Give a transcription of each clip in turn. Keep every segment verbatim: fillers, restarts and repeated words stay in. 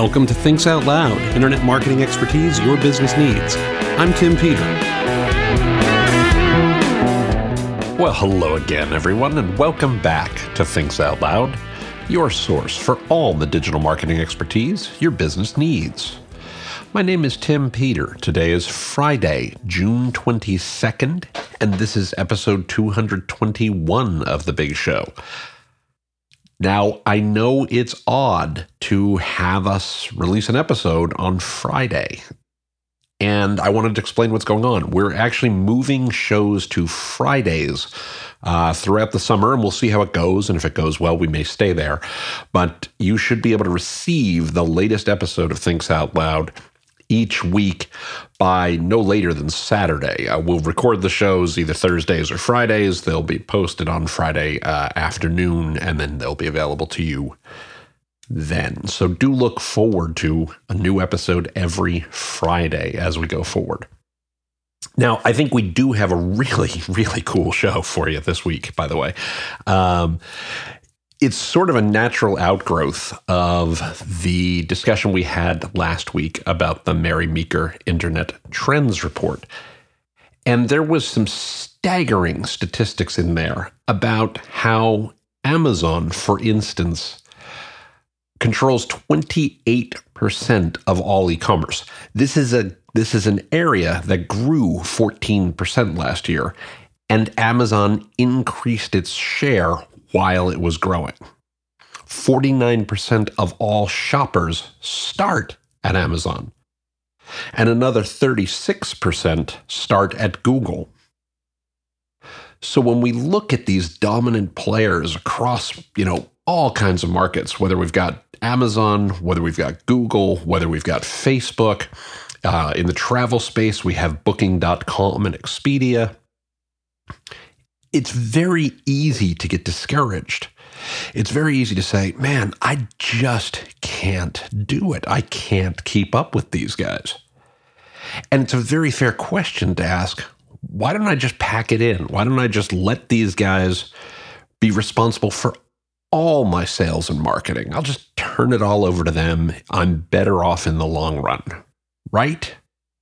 Welcome to Thinks Out Loud, internet marketing expertise your business needs. I'm Tim Peter. Well, hello again, everyone, and welcome back to Thinks Out Loud, your source for all the digital marketing expertise your business needs. My name is Tim Peter. Today is Friday, June twenty-second, and this is episode two hundred twenty-one of The Big Show. Now, I know it's odd to have us release an episode on Friday, and I wanted to explain what's going on. We're actually moving shows to Fridays uh, throughout the summer, and we'll see how it goes, and if it goes well, we may stay there. But you should be able to receive the latest episode of Thinks Out Loud each week by no later than Saturday. Uh, we'll record the shows either Thursdays or Fridays. They'll be posted on Friday uh, afternoon, and then they'll be available to you then. So do look forward to a new episode every Friday as we go forward. Now, I think we do have a really, really cool show for you this week, by the way. Um, It's sort of a natural outgrowth of the discussion we had last week about the Mary Meeker Internet Trends Report. And there was some staggering statistics in there about how Amazon, for instance, controls twenty-eight percent of all e-commerce. This is a this is an area that grew fourteen percent last year, and Amazon increased its share while it was growing. forty-nine percent of all shoppers start at Amazon, and another thirty-six percent start at Google. So when we look at these dominant players across, you know, all kinds of markets, whether we've got Amazon, whether we've got Google, whether we've got Facebook, uh, in the travel space, we have Booking dot com and Expedia. It's very easy to get discouraged. It's very easy to say, man, I just can't do it. I can't keep up with these guys. And it's a very fair question to ask, why don't I just pack it in? Why don't I just let these guys be responsible for all my sales and marketing? I'll just turn it all over to them. I'm better off in the long run, right?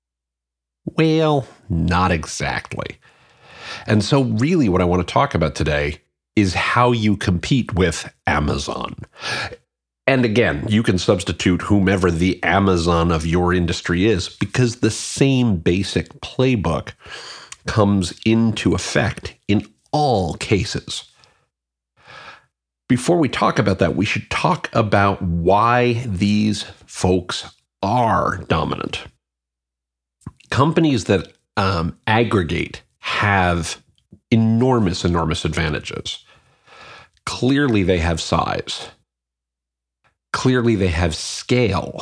Well, not exactly. And so really what I want to talk about today is how you compete with Amazon. And again, you can substitute whomever the Amazon of your industry is, because the same basic playbook comes into effect in all cases. Before we talk about that, we should talk about why these folks are dominant. Companies that um, aggregate have enormous, enormous advantages. Clearly, they have size. Clearly, they have scale.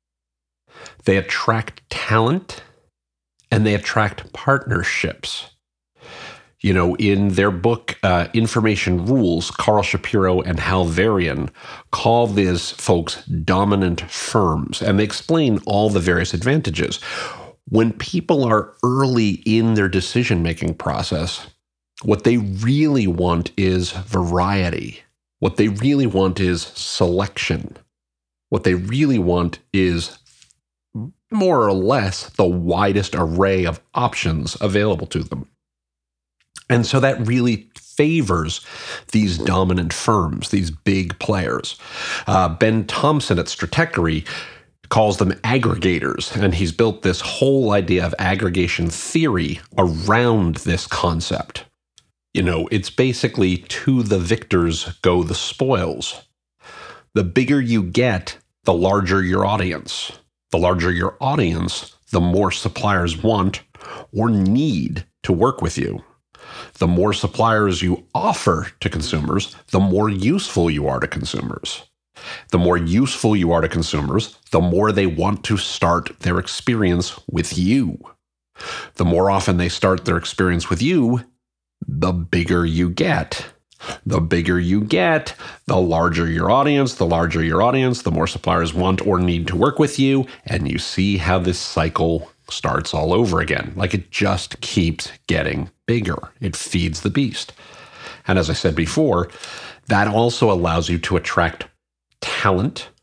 They attract talent, and they attract partnerships. You know, in their book, uh, Information Rules, Carl Shapiro and Hal Varian call these folks dominant firms, and they explain all the various advantages. When people are early in their decision-making process, what they really want is variety. What they really want is selection. What they really want is more or less the widest array of options available to them. And so that really favors these dominant firms, these big players. Uh, Ben Thompson at Stratechery calls them aggregators, and he's built this whole idea of aggregation theory around this concept. You know, it's basically to the victors go the spoils. The bigger you get, the larger your audience. The larger your audience, the more suppliers want or need to work with you. The more suppliers you offer to consumers, the more useful you are to consumers. The more useful you are to consumers, the more they want to start their experience with you. The more often they start their experience with you, the bigger you get. The bigger you get, the larger your audience. The larger your audience, the more suppliers want or need to work with you. And you see how this cycle starts all over again. Like it just keeps getting bigger. It feeds the beast. And as I said before, that also allows you to attract talent,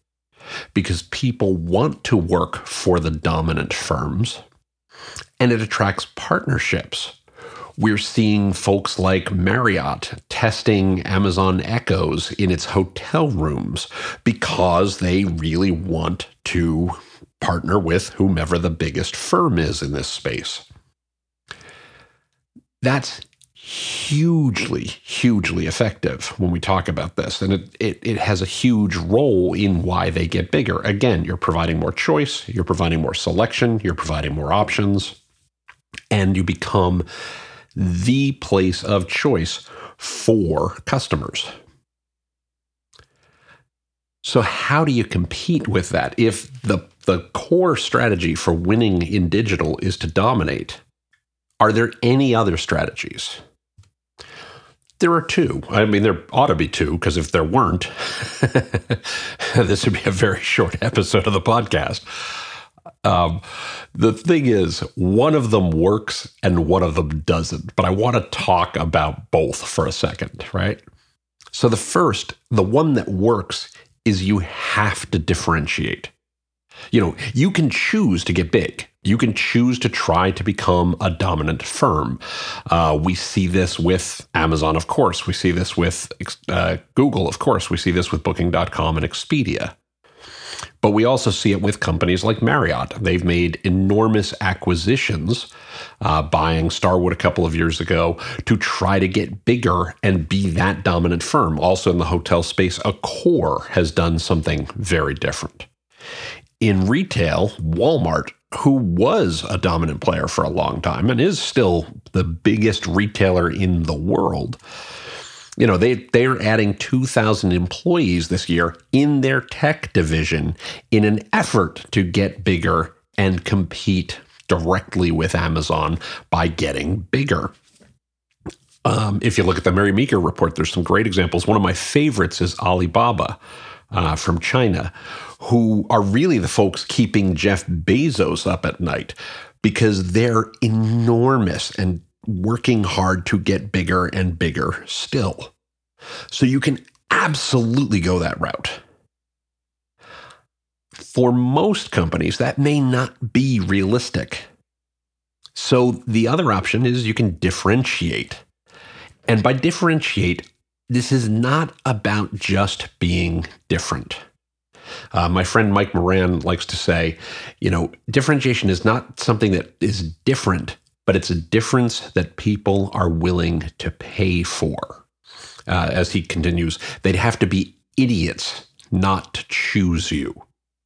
because people want to work for the dominant firms, and it attracts partnerships. We're seeing folks like Marriott testing Amazon Echoes in its hotel rooms because they really want to partner with whomever the biggest firm is in this space. That's hugely, hugely effective when we talk about this. And it, it, it has a huge role in why they get bigger. Again, you're providing more choice, you're providing more selection, you're providing more options, and you become the place of choice for customers. So how do you compete with that? If the, the core strategy for winning in digital is to dominate, are there any other strategies? There are two. I mean, there ought to be two, because if there weren't, this would be a very short episode of the podcast. Um, the thing is, one of them works and one of them doesn't. But I want to talk about both for a second, right? So the first, the one that works, is you have to differentiate. You know, you can choose to get big. You can choose to try to become a dominant firm. Uh, we see this with Amazon, of course. We see this with uh, Google, of course. We see this with Booking dot com and Expedia. But we also see it with companies like Marriott. They've made enormous acquisitions, uh, buying Starwood a couple of years ago to try to get bigger and be that dominant firm. Also in the hotel space, Accor has done something very different. In retail, Walmart, who was a dominant player for a long time and is still the biggest retailer in the world, you know, they, they're adding two thousand employees this year in their tech division in an effort to get bigger and compete directly with Amazon by getting bigger. Um, if you look at the Mary Meeker report, there's some great examples. One of my favorites is Alibaba uh, from China, who are really the folks keeping Jeff Bezos up at night because they're enormous and working hard to get bigger and bigger still. So you can absolutely go that route. For most companies, that may not be realistic. So the other option is you can differentiate. And by differentiate, this is not about just being different. Uh, my friend Mike Moran likes to say, you know, differentiation is not something that is different, but it's a difference that people are willing to pay for. Uh, as he continues, they'd have to be idiots not to choose you.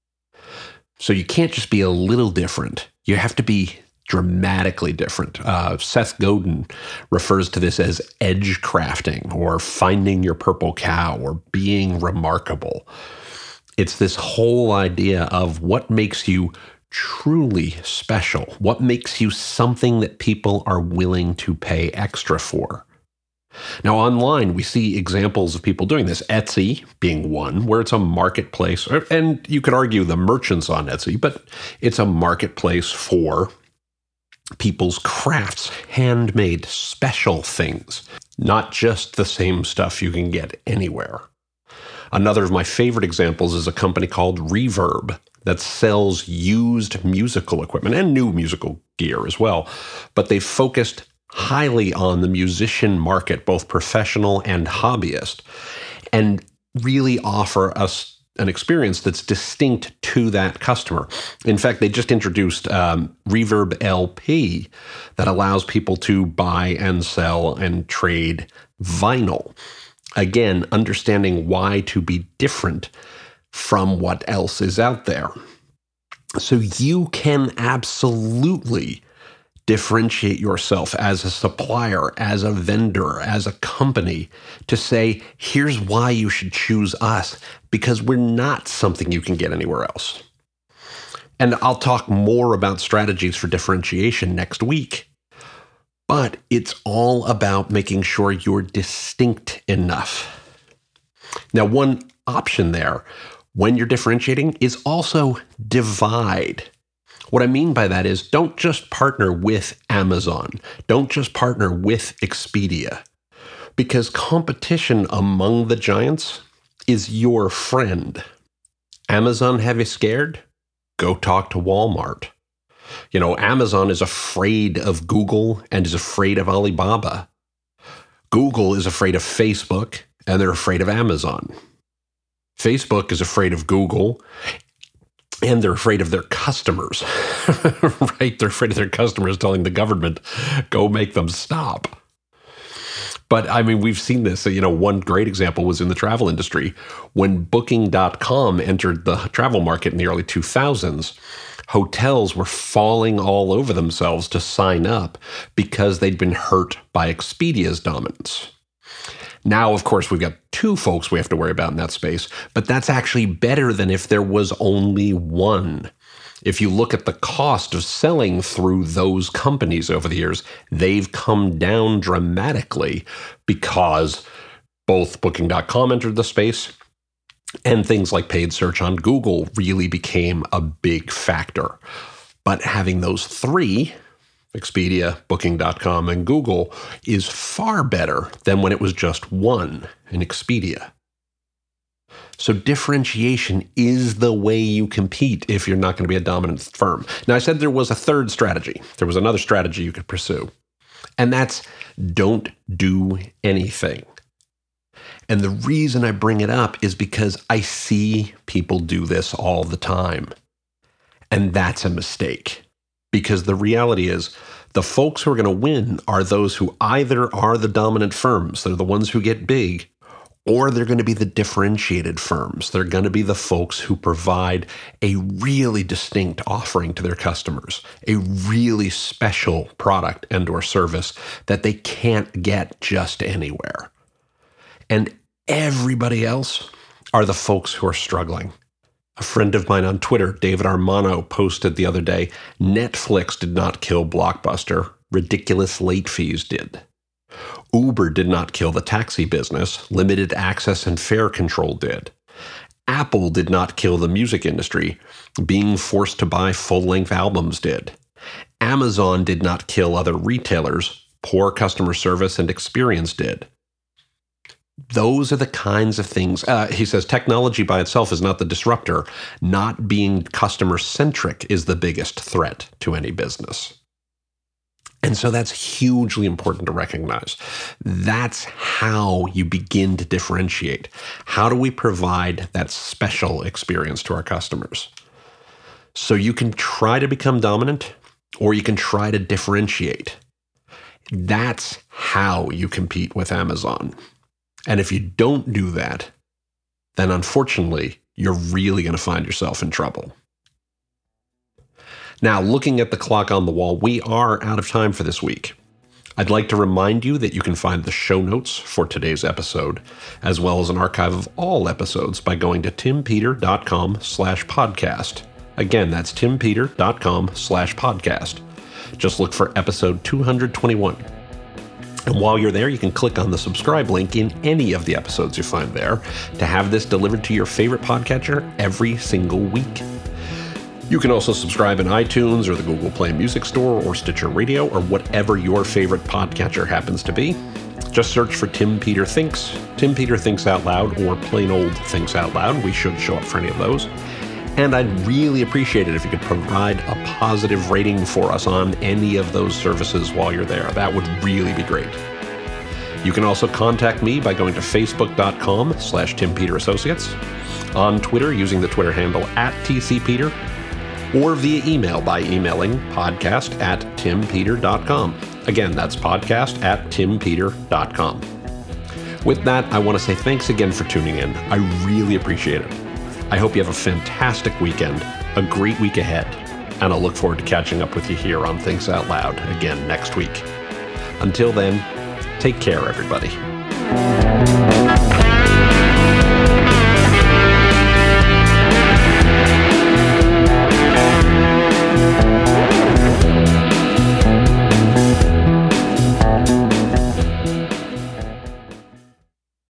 So you can't just be a little different. You have to be dramatically different. Uh, Seth Godin refers to this as edge crafting or finding your purple cow or being remarkable. It's this whole idea of what makes you truly special, what makes you something that people are willing to pay extra for. Now, online, we see examples of people doing this. Etsy being one, where it's a marketplace, and you could argue the merchants on Etsy, but it's a marketplace for people's crafts, handmade, special things, not just the same stuff you can get anywhere. Another of my favorite examples is a company called Reverb that sells used musical equipment and new musical gear as well, but they focused highly on the musician market, both professional and hobbyist, and really offer us an experience that's distinct to that customer. In fact, they just introduced um, Reverb L P that allows people to buy and sell and trade vinyl. Again, understanding why to be different from what else is out there. So you can absolutely differentiate yourself as a supplier, as a vendor, as a company to say, here's why you should choose us, because we're not something you can get anywhere else. And I'll talk more about strategies for differentiation next week. But it's all about making sure you're distinct enough. Now, one option there when you're differentiating is also divide. What I mean by that is don't just partner with Amazon. Don't just partner with Expedia. Because competition among the giants is your friend. Amazon have you scared? Go talk to Walmart. You know, Amazon is afraid of Google and is afraid of Alibaba. Google is afraid of Facebook, and they're afraid of Amazon. Facebook is afraid of Google, and they're afraid of their customers, right? They're afraid of their customers telling the government, go make them stop. But I mean, we've seen this. You know, one great example was in the travel industry. When Booking dot com entered the travel market in the early two thousands, hotels were falling all over themselves to sign up because they'd been hurt by Expedia's dominance. Now, of course, we've got two folks we have to worry about in that space, but that's actually better than if there was only one. If you look at the cost of selling through those companies over the years, they've come down dramatically because both Booking dot com entered the space and things like paid search on Google really became a big factor. But having those three, Expedia, Booking dot com, and Google, is far better than when it was just one, in Expedia. So differentiation is the way you compete if you're not going to be a dominant firm. Now, I said there was a third strategy. There was another strategy you could pursue, and that's don't do anything. And the reason I bring it up is because I see people do this all the time. And that's a mistake. Because the reality is, the folks who are going to win are those who either are the dominant firms, they're the ones who get big, or they're going to be the differentiated firms. They're going to be the folks who provide a really distinct offering to their customers, a really special product and or service that they can't get just anywhere. And everybody else are the folks who are struggling. A friend of mine on Twitter, David Armano, posted the other day, Netflix did not kill Blockbuster, ridiculous late fees did. Uber did not kill the taxi business, limited access and fare control did. Apple did not kill the music industry, being forced to buy full-length albums did. Amazon did not kill other retailers, poor customer service and experience did. Those are the kinds of things, uh, he says, technology by itself is not the disruptor. Not being customer-centric is the biggest threat to any business. And so that's hugely important to recognize. That's how you begin to differentiate. How do we provide that special experience to our customers? So you can try to become dominant, or you can try to differentiate. That's how you compete with Amazon. And if you don't do that, then unfortunately, you're really going to find yourself in trouble. Now, looking at the clock on the wall, we are out of time for this week. I'd like to remind you that you can find the show notes for today's episode, as well as an archive of all episodes by going to timpeter.com slash podcast. Again, that's timpeter.com slash podcast. Just look for episode two hundred twenty-one. And while you're there, you can click on the subscribe link in any of the episodes you find there to have this delivered to your favorite podcatcher every single week. You can also subscribe in iTunes or the Google Play Music Store or Stitcher Radio or whatever your favorite podcatcher happens to be. Just search for Tim Peter Thinks, Tim Peter Thinks Out Loud, or plain old Thinks Out Loud. We should show up for any of those. And I'd really appreciate it if you could provide a positive rating for us on any of those services while you're there. That would really be great. You can also contact me by going to facebook.com slash Tim Peter Associates, on Twitter using the Twitter handle at TCPeter, or via email by emailing podcast at timpeter dot com. Again, that's podcast at timpeter dot com. With that, I want to say thanks again for tuning in. I really appreciate it. I hope you have a fantastic weekend, a great week ahead, and I'll look forward to catching up with you here on Thinks Out Loud again next week. Until then, take care, everybody.